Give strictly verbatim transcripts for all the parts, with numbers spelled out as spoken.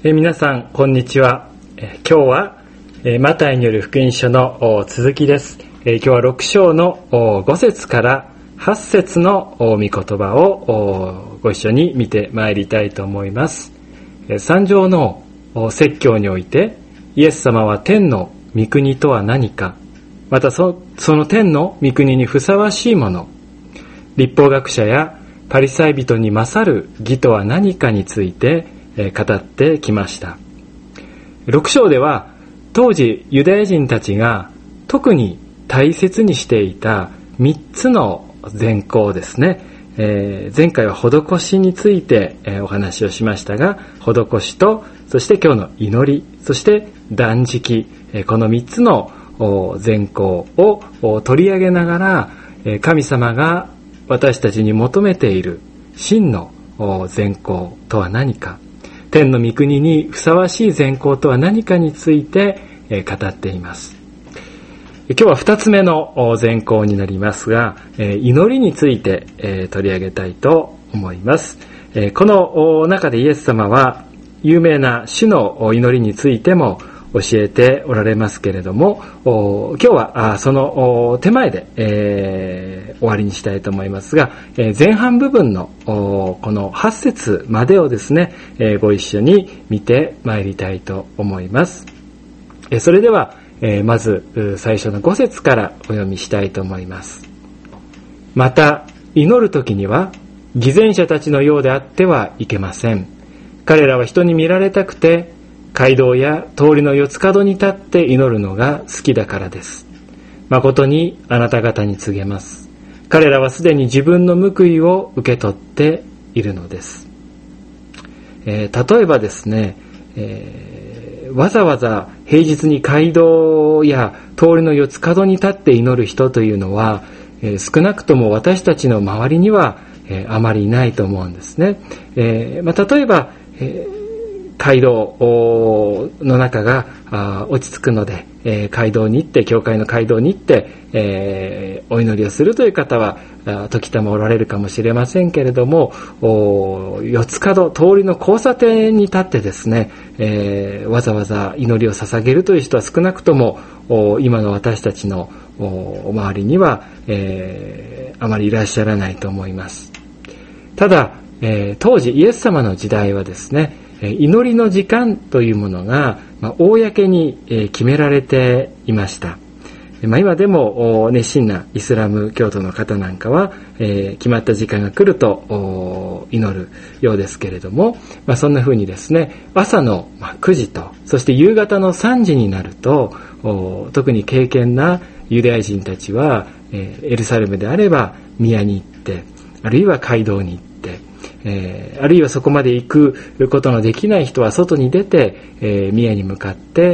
え皆さんこんにちは。え今日はえマタイによる福音書の続きです。え今日はろく章のご節からはち節の御言葉をご一緒に見てまいりたいと思います。さん章の説教において、イエス様は天の御国とは何か、また そ, その天の御国にふさわしいもの、律法学者やパリサイ人に勝る義とは何かについて語ってきました。ろく章では当時ユダヤ人たちが特に大切にしていたみっつの善行ですね、えー、前回は施しについて、えー、お話をしましたが、施しとそして今日の祈り、そして断食、えー、このみっつの善行を取り上げながら、えー、神様が私たちに求めている真の善行とは何か、天の御国にふさわしい善行とは何かについて語っています。今日は二つ目の善行になりますが、祈りについて取り上げたいと思います。この中でイエス様は有名な主の祈りについても教えておられますけれども、今日はその手前で、えー、終わりにしたいと思いますが、前半部分のこのはち節までをですね、ご一緒に見てまいりたいと思います。それではまず最初のご節からお読みしたいと思います。また祈るときには偽善者たちのようであってはいけません。彼らは人に見られたくて街道や通りの四つ角に立って祈るのが好きだからです。誠にあなた方に告げます。彼らはすでに自分の報いを受け取っているのです。えー、例えばですね、えー、わざわざ平日に街道や通りの四つ角に立って祈る人というのは、えー、少なくとも私たちの周りには、えー、あまりいないと思うんですね。えーまあ、例えば、えー街道の中が落ち着くので、えー、街道に行って教会の街道に行って、えー、お祈りをするという方は時たまおられるかもしれませんけれども、四つ角通りの交差点に立ってですね、えー、わざわざ祈りを捧げるという人は少なくとも今の私たちの周りには、えー、あまりいらっしゃらないと思います。ただ、えー、当時イエス様の時代はですね、祈りの時間というものが、まあ、公に決められていました。まあ、今でも熱心なイスラム教徒の方なんかは、えー、決まった時間が来ると祈るようですけれども、まあ、そんな風にですね、朝のくじとそして夕方のさんじになると、特に敬虔なユダヤ人たちは、えー、エルサレムであれば宮に行って、あるいは街道に行って、えー、あるいはそこまで行くことのできない人は外に出て、えー、宮に向かって、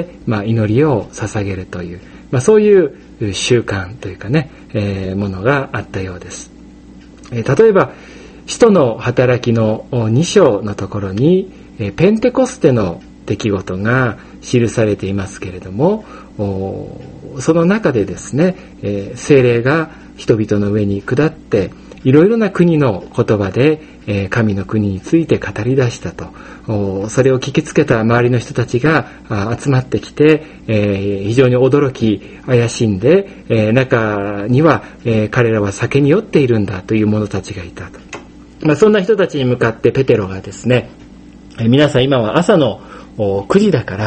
まあ、祈りを捧げるという、まあ、そういう習慣というかね、えー、ものがあったようです。えー、例えば使徒の働きのに章のところに、えー、ペンテコステの出来事が記されていますけれども、その中でですね、えー、聖霊が人々の上に下っていろいろな国の言葉で神の国について語り出したと。それを聞きつけた周りの人たちが集まってきて、非常に驚き怪しんで、中には彼らは酒に酔っているんだという者たちがいたと。まあ、そんな人たちに向かってペテロがですね、皆さん今は朝のくじだから、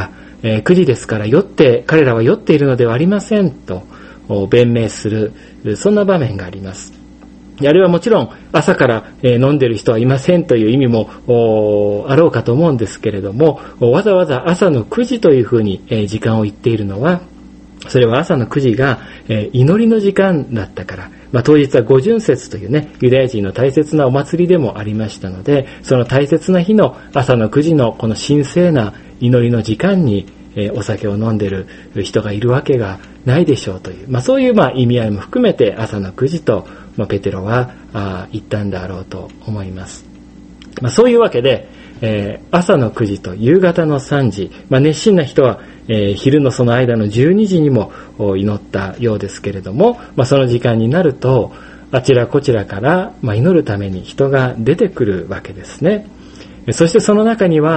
くじですから酔って彼らは酔っているのではありませんと弁明する、そんな場面があります。あれはもちろん朝から飲んでる人はいませんという意味もあろうかと思うんですけれども、わざわざ朝のくじというふうに時間を言っているのは、それは朝のくじが祈りの時間だったから、まあ、当日は五旬節というね、ユダヤ人の大切なお祭りでもありましたので、その大切な日の朝のくじのこの神聖な祈りの時間にお酒を飲んでる人がいるわけがないでしょうという、まあ、そういうまあ意味合いも含めて朝のくじと、まあ、ペテロはあ言ったんだろうと思います。まあ、そういうわけで、えー、朝のくじと夕方のさんじ、まあ、熱心な人は、えー、昼のその間のじゅうにじにも祈ったようですけれども、まあ、その時間になるとあちらこちらから、まあ、祈るために人が出てくるわけですね。そしてその中には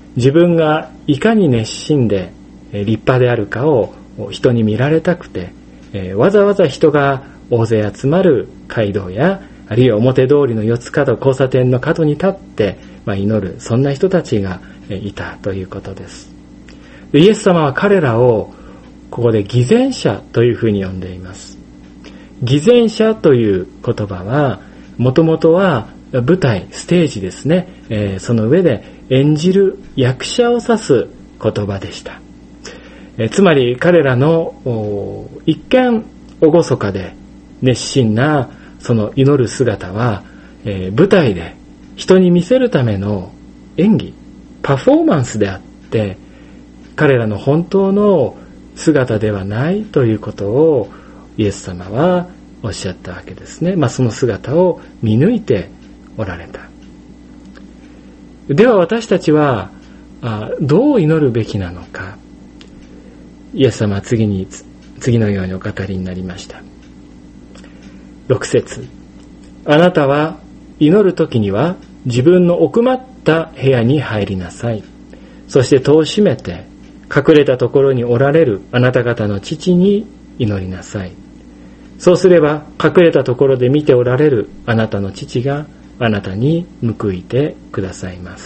自分がいかに熱心で立派であるかを人に見られたくて、わざわざ人が大勢集まる街道や、あるいは表通りの四つ角、交差点の角に立って、まあ、祈る、そんな人たちがいたということです。イエス様は彼らをここで偽善者というふうに呼んでいます。偽善者という言葉は、もともとは舞台、ステージですね、えー、その上で演じる役者を指す言葉でした。えー、つまり彼らの一見厳かで熱心なその祈る姿は、えー、舞台で人に見せるための演技、パフォーマンスであって、彼らの本当の姿ではないということをイエス様はおっしゃったわけですね。まあ、その姿を見抜いておられた。では私たちはあどう祈るべきなのか。イエス様は次に次のようにお語りになりました。ろく節、あなたは祈るときには自分の奥まった部屋に入りなさい。そして戸を閉めて隠れたところにおられるあなた方の父に祈りなさい。そうすれば隠れたところで見ておられるあなたの父があなたに報いてくださいます。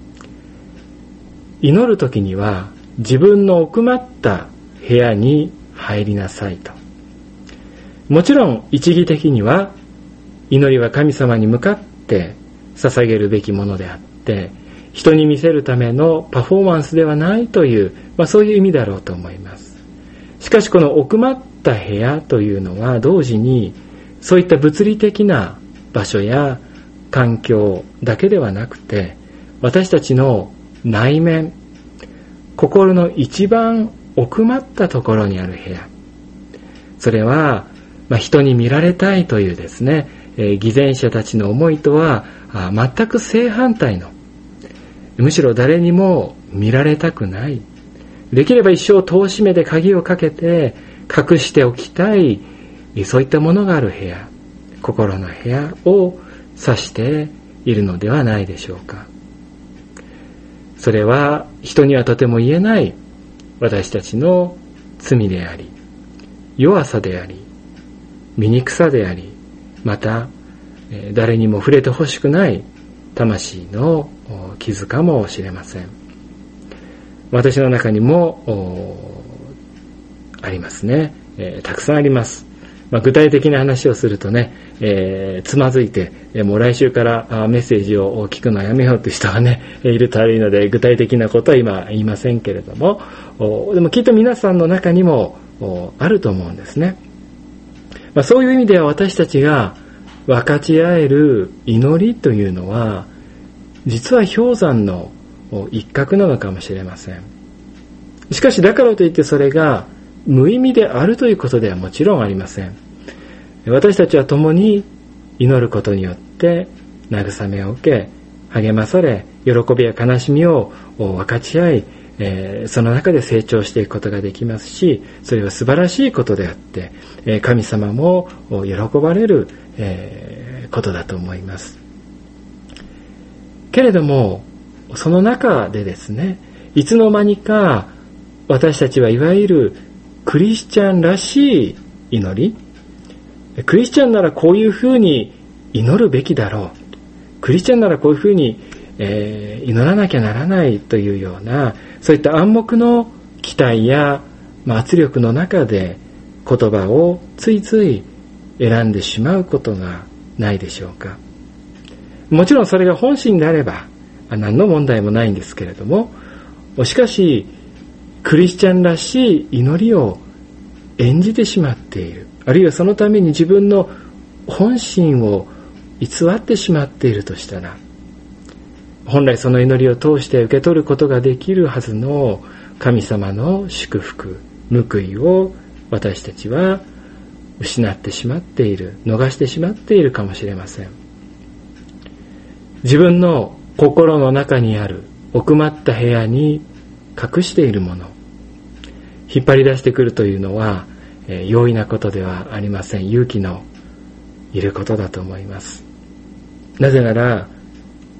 祈るときには自分の奥まった部屋に入りなさいと。もちろん一義的には祈りは神様に向かって捧げるべきものであって、人に見せるためのパフォーマンスではないという、まあ、そういう意味だろうと思います。しかしこの奥まった部屋というのは同時にそういった物理的な場所や環境だけではなくて、私たちの内面、心の一番奥まったところにある部屋、それは、まあ、人に見られたいというですね、えー、偽善者たちの思いとはあ全く正反対の、むしろ誰にも見られたくない、できれば一生戸を閉めて鍵をかけて隠しておきたい、そういったものがある部屋、心の部屋を指しているのではないでしょうか。それは人にはとても言えない私たちの罪であり、弱さであり、醜さであり、また誰にも触れてほしくない魂の傷かもしれません。私の中にもありますね、えー、たくさんあります。まあ、具体的な話をするとね、えー、つまずいて、もう来週からメッセージを聞くのはやめようという人がね、いると悪いので具体的なことは今言いませんけれども、でもきっと皆さんの中にもあると思うんですね。まあ、そういう意味では私たちが分かち合える祈りというのは実は氷山の一角なのかもしれません。しかしだからといってそれが無意味であるということではもちろんありません。私たちは共に祈ることによって慰めを受け、励まされ、喜びや悲しみを分かち合い、えー、その中で成長していくことができますし、それは素晴らしいことであって、えー、神様も喜ばれる、えー、ことだと思います。けれどもその中でですね、いつの間にか私たちはいわゆるクリスチャンらしい祈り、クリスチャンならこういうふうに祈るべきだろう、クリスチャンならこういうふうに、えー、祈らなきゃならないというような、そういった暗黙の期待や、まあ、圧力の中で言葉をついつい選んでしまうことがないでしょうか。もちろんそれが本心であれば何の問題もないんですけれども、しかしクリスチャンらしい祈りを演じてしまっている、あるいはそのために自分の本心を偽ってしまっているとしたら、本来その祈りを通して受け取ることができるはずの神様の祝福、報いを私たちは失ってしまっている、逃してしまっているかもしれません。自分の心の中にある奥まった部屋に隠しているもの、引っ張り出してくるというのは、えー、容易なことではありません。勇気のいることだと思います。なぜなら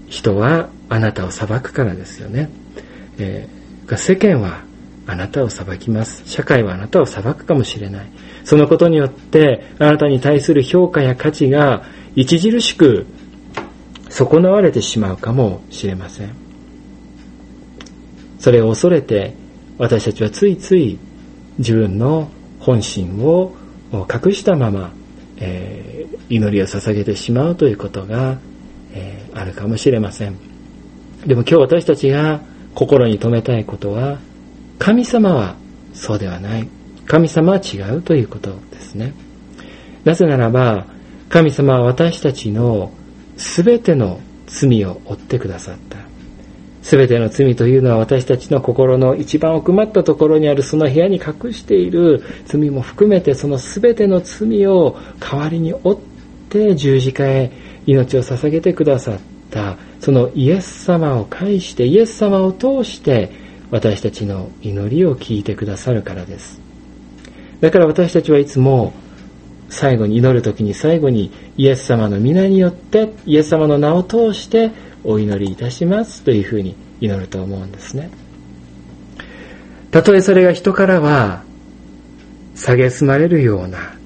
人はあなたを裁くからですよね。えー、世間はあなたを裁きます。社会はあなたを裁くかもしれない。そのことによってあなたに対する評価や価値が著しく損なわれてしまうかもしれません。それを恐れて私たちはついつい自分の本心を隠したまま、えー、祈りを捧げてしまうということが、えー、あるかもしれません。でも今日私たちが心に留めたいことは、神様はそうではない。神様は違うということですね。なぜならば、神様は私たちのすべての罪を負ってくださった。すべての罪というのは私たちの心の一番奥まったところにあるその部屋に隠している罪も含めて、そのすべての罪を代わりに負って十字架へ命を捧げてくださったそのイエス様を介して、イエス様を通して私たちの祈りを聞いてくださるからです。だから私たちはいつも最後に祈るときに最後にイエス様の皆によって、イエス様の名を通してお祈りいたしますというふうに祈ると思うんですね。たとえそれが人からは蔑まれるような、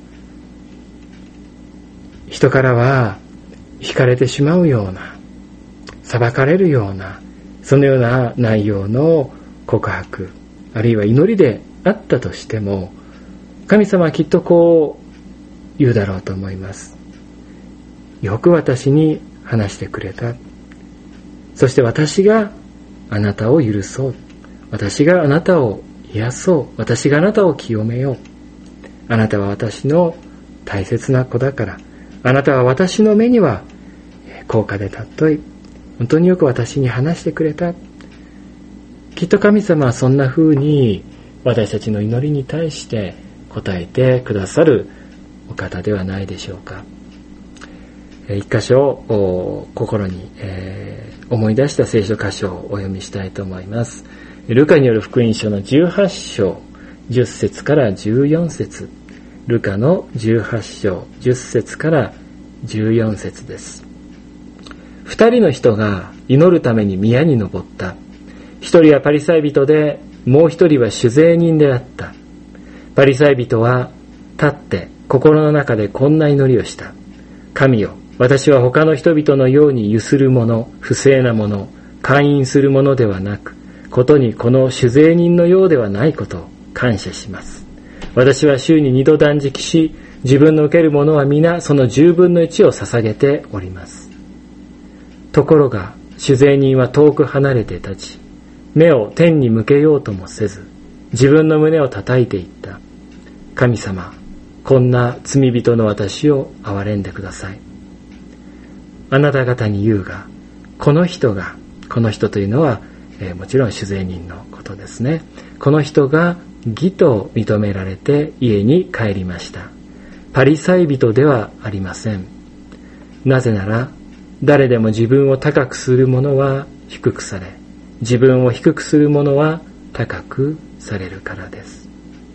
人からは惹かれてしまうような、裁かれるような、そのような内容の告白、あるいは祈りであったとしても、神様はきっとこう言うだろうと思います。よく私に話してくれた。そして私があなたを許そう。私があなたを癒そう。私があなたを清めよう。あなたは私の大切な子だから。あなたは私の目には高価で尊い。本当によく私に話してくれた。きっと神様はそんな風に私たちの祈りに対して答えてくださるお方ではないでしょうか。一箇所心に、えー、思い出した聖書箇所をお読みしたいと思います。ルカによる福音書のじゅうはち章じゅっ節からじゅうよん節、ルカのじゅうはち章じゅっ節からじゅうよん節です。二人の人が祈るために宮に登った。一人はパリサイ人で、もう一人は酒税人であった。パリサイ人は立って心の中でこんな祈りをした。神よ、私は他の人々のようにゆする者、不正な者、姦淫する者ではなく、ことにこの酒税人のようではないことを感謝します。私は週に二度断食し、自分の受けるものは皆その十分の一を捧げております。ところが酒税人は遠く離れて立ち、目を天に向けようともせず、自分の胸を叩いていった。神様、こんな罪人の私を憐れんでください。あなた方に言うが、この人が、この人というのは、えー、もちろん酒税人のことですね。この人が義と認められて家に帰りました。パリサイ人ではありません。なぜなら、誰でも自分を高くする者は低くされ、自分を低くする者は高くされるからです。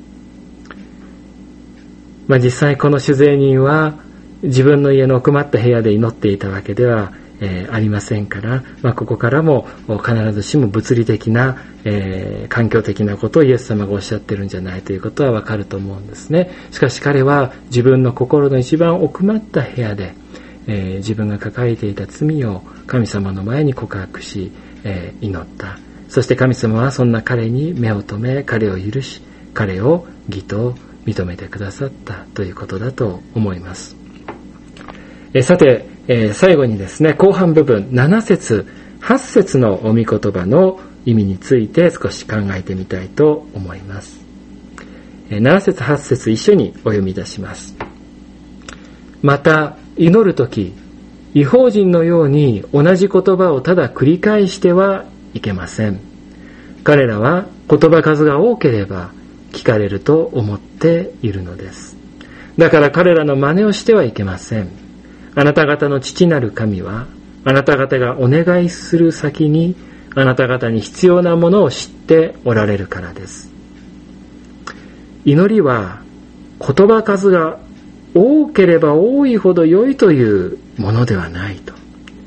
まあ、実際この酒税人は自分の家の奥まった部屋で祈っていたわけでは、えー、ありませんから、まあ、ここからも必ずしも物理的な、えー、環境的なことをイエス様がおっしゃってるんじゃないということはわかると思うんですね。しかし彼は自分の心の一番奥まった部屋で、えー、自分が抱えていた罪を神様の前に告白し、えー、祈った。そして神様はそんな彼に目を留め、彼を許し、彼を義と認めてくださったということだと思います。えー、さて、えー、最後にですね、後半部分なな節はち節のお御言葉の意味について少し考えてみたいと思います。えー、なな節はち節一緒にお読みいたします。また祈るとき、異邦人のように同じ言葉をただ繰り返してはいけません。彼らは言葉数が多ければ聞かれると思っているのです。だから彼らの真似をしてはいけません。あなた方の父なる神は、あなた方がお願いする先に、あなた方に必要なものを知っておられるからです。祈りは言葉数が多ければ多いほど良いというものではないと。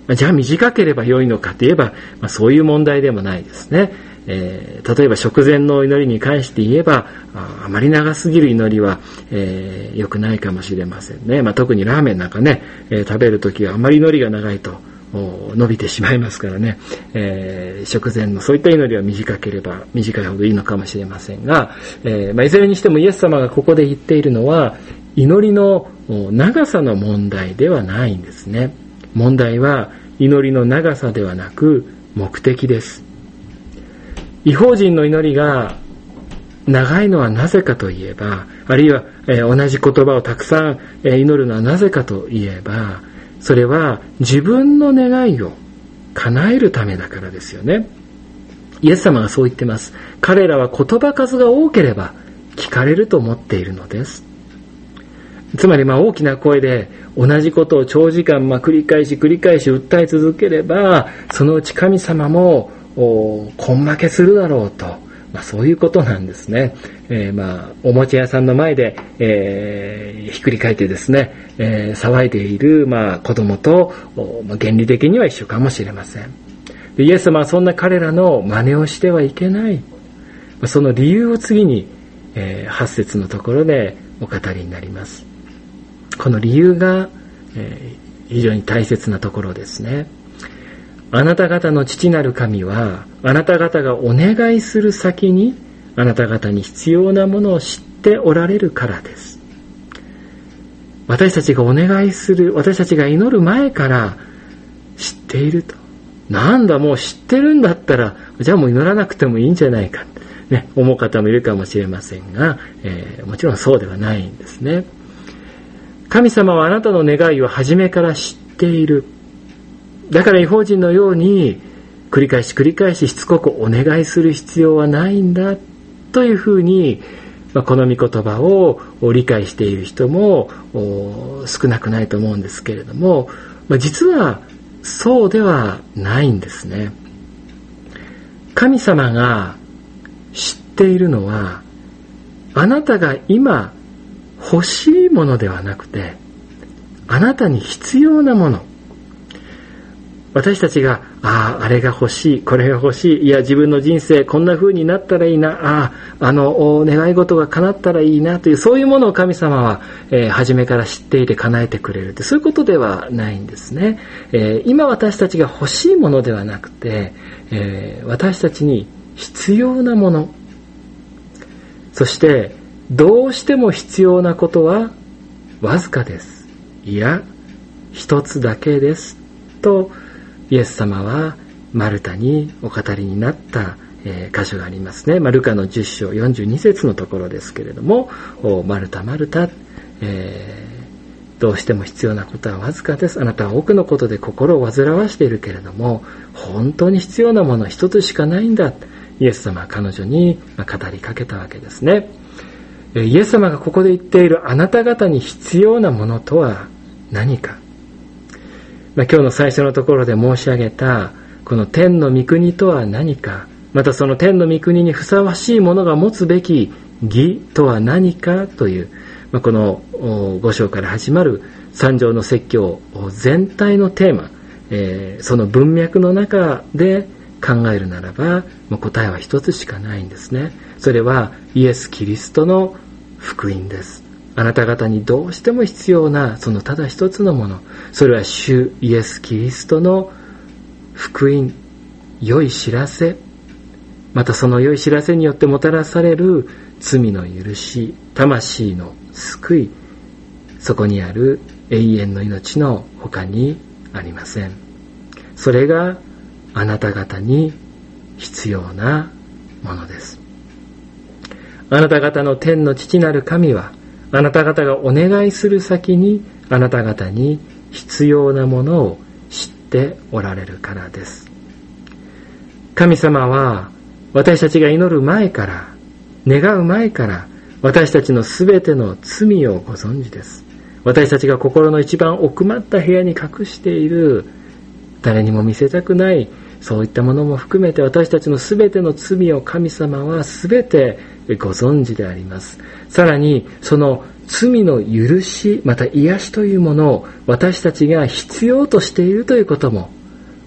じゃあ短ければ良いのかといえば、まあ、そういう問題でもないですね。えー、例えば食前の祈りに関して言えば、あ, あまり長すぎる祈りは、えー、良くないかもしれませんね。まあ、特にラーメンなんかね、えー、食べるときはあまり祈りが長いと伸びてしまいますからね、えー、食前のそういった祈りは短ければ短いほどいいのかもしれませんが、えーまあ、いずれにしてもイエス様がここで言っているのは、祈りの長さの問題ではないんですね。問題は祈りの長さではなく目的です。異邦人の祈りが長いのはなぜかといえば、あるいは、えー、同じ言葉をたくさん、えー、祈るのはなぜかといえば、それは自分の願いを叶えるためだからですよね。イエス様がそう言ってます。彼らは言葉数が多ければ聞かれると思っているのです。つまりまあ大きな声で同じことを長時間まあ繰り返し繰り返し訴え続ければ、そのうち神様も根負けするだろうと、まあ、そういうことなんですね。えー、まあおもちゃ屋さんの前で、えー、ひっくり返ってですね、えー、騒いでいるまあ子供と、まあ、原理的には一緒かもしれません。でイエス様はそんな彼らの真似をしてはいけない、まあ、その理由を次に、えー、はち節のところでお語りになります。この理由が、えー、非常に大切なところですね。あなた方の父なる神は、あなた方がお願いする先に、あなた方に必要なものを知っておられるからです。私たちがお願いする、私たちが祈る前から知っていると。なんだ、もう知ってるんだったら、じゃあもう祈らなくてもいいんじゃないか、ね、思う方もいるかもしれませんが、えー、もちろんそうではないんですね。神様はあなたの願いを初めから知っている。だから異邦人のように繰り返し繰り返ししつこくお願いする必要はないんだというふうに、まあ、この御言葉を理解している人も少なくないと思うんですけれども、まあ、実はそうではないんですね。神様が知っているのは、あなたが今欲しいものではなくて、あなたに必要なもの。私たちが、ああ、あれが欲しい、これが欲しい、いや、自分の人生こんな風になったらいいな、ああ、あの、願い事が叶ったらいいなという、そういうものを神様は、えー、初めから知っていて叶えてくれるって、そういうことではないんですね。えー、今私たちが欲しいものではなくて、えー、私たちに必要なもの、そしてどうしても必要なことはわずかです。いや、一つだけですと、イエス様はマルタにお語りになった、えー、箇所がありますね。まあ、ルカのじゅっ章よんじゅうに節のところですけれども、マルタマルタ、えー、どうしても必要なことはわずかです。あなたは多くのことで心を煩わしているけれども、本当に必要なものは一つしかないんだ。イエス様は彼女に語りかけたわけですね。イエス様がここで言っているあなた方に必要なものとは何か。まあ、今日の最初のところで申し上げたこの天の御国とは何か、またその天の御国にふさわしいものが持つべき義とは何かという、まあ、このご章から始まる三条の説教全体のテーマ、えー、その文脈の中で考えるならば、もう答えは一つしかないんですね。それはイエス・キリストの福音です。あなた方にどうしても必要なそのただ一つのもの、それは主イエス・キリストの福音、良い知らせ、またその良い知らせによってもたらされる罪の許し、魂の救い、そこにある永遠の命の他にありません。それがあなた方に必要なものです。あなた方の天の父なる神は、あなた方がお願いする先にあなた方に必要なものを知っておられるからです。神様は私たちが祈る前から、願う前から私たちのすべての罪をご存知です。私たちが心の一番奥まった部屋に隠している、誰にも見せたくないそういったものも含めて私たちのすべての罪を神様はすべてご存知であります。さらにその罪の許し、また癒しというものを私たちが必要としているということも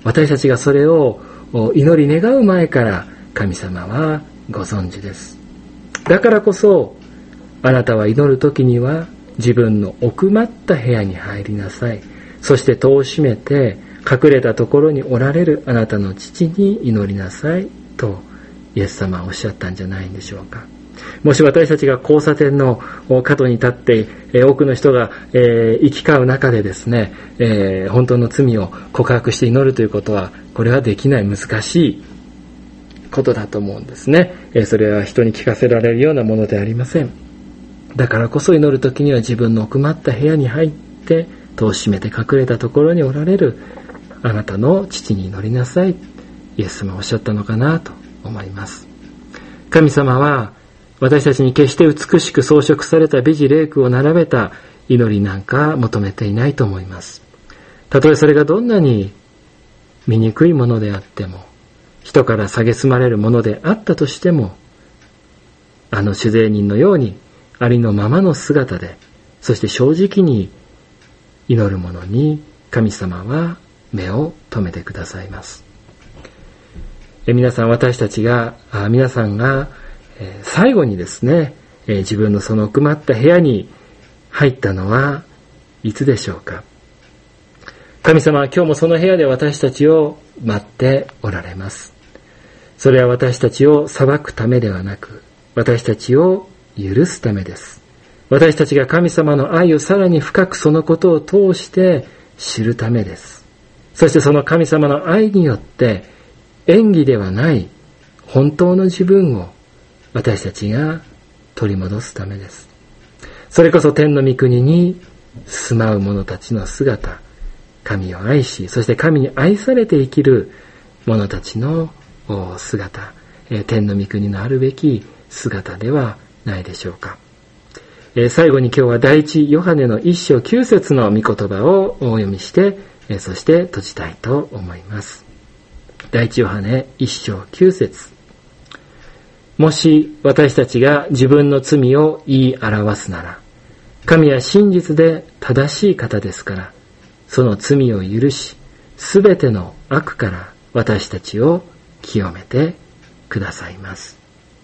私たちがそれを祈り願う前から神様はご存知です。だからこそあなたは祈るときには自分の奥まった部屋に入りなさい。そして戸を閉めて隠れたところにおられるあなたの父に祈りなさいとイエス様はおっしゃったんじゃないんでしょうか。もし私たちが交差点の角に立って多くの人が行き交う中でですね、本当の罪を告白して祈るということはこれはできない難しいことだと思うんですね。それは人に聞かせられるようなものではありません。だからこそ祈るときには自分の奥まった部屋に入って戸を閉めて隠れたところにおられるあなたの父に祈りなさい、イエス様はおっしゃったのかなと思います。神様は私たちに決して美しく装飾された美辞麗句を並べた祈りなんか求めていないと思います。たとえそれがどんなに醜いものであっても、人から蔑まれるものであったとしても、あの主税人のようにありのままの姿で、そして正直に祈る者に神様は目を留めてくださいます。え皆さん、私たちが、あ皆さんがえ最後にですね、え自分のその奥まった部屋に入ったのはいつでしょうか。神様は今日もその部屋で私たちを待っておられます。それは私たちを裁くためではなく、私たちを許すためです。私たちが神様の愛をさらに深くそのことを通して知るためです。そしてその神様の愛によって演技ではない本当の自分を私たちが取り戻すためです。それこそ天の御国に住まう者たちの姿、神を愛し、そして神に愛されて生きる者たちの姿、天の御国のあるべき姿ではないでしょうか。最後に今日は第一ヨハネの一章九節の御言葉をお読みして、そして閉じたいと思います。第一ヨハネ一章九節。もし私たちが自分の罪を言い表すなら、神は真実で正しい方ですから、その罪を許し、すべての悪から私たちを清めてくださいます。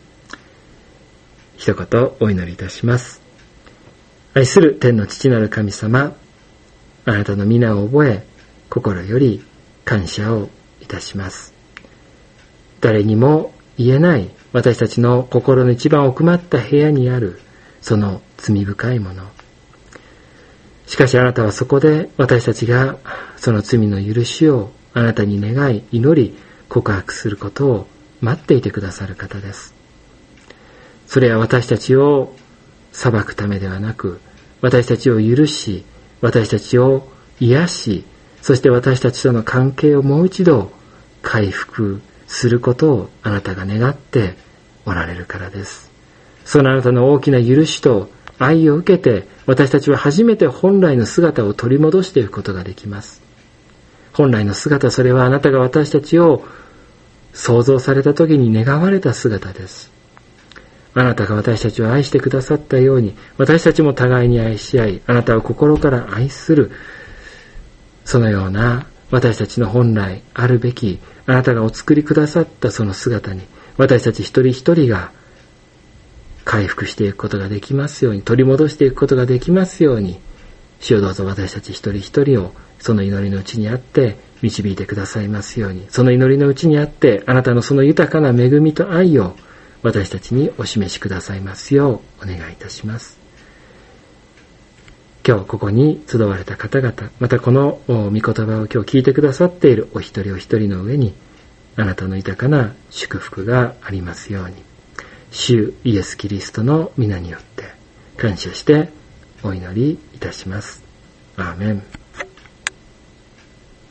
一言お祈りいたします。愛する天の父なる神様、あなたの皆を覚え、心より感謝をいたします。誰にも言えない私たちの心の一番奥まった部屋にあるその罪深いもの。しかしあなたはそこで私たちがその罪の許しをあなたに願い、祈り、告白することを待っていてくださる方です。それは私たちを裁くためではなく、私たちを許し、私たちを癒し、そして私たちとの関係をもう一度回復することをあなたが願っておられるからです。そのあなたの大きな許しと愛を受けて、私たちは初めて本来の姿を取り戻していくことができます。本来の姿、それはあなたが私たちを創造された時に願われた姿です。あなたが私たちを愛してくださったように、私たちも互いに愛し合い、あなたを心から愛する、そのような私たちの本来あるべき、あなたがお作りくださったその姿に、私たち一人一人が回復していくことができますように、取り戻していくことができますように、主よどうぞ私たち一人一人をその祈りのうちにあって導いてくださいますように、その祈りのうちにあってあなたのその豊かな恵みと愛を私たちにお示しくださいますようお願いいたします。今日ここに集われた方々、またこの御言葉を今日聞いてくださっているお一人お一人の上に、あなたの豊かな祝福がありますように、主イエスキリストの皆によって感謝してお祈りいたします。アーメン。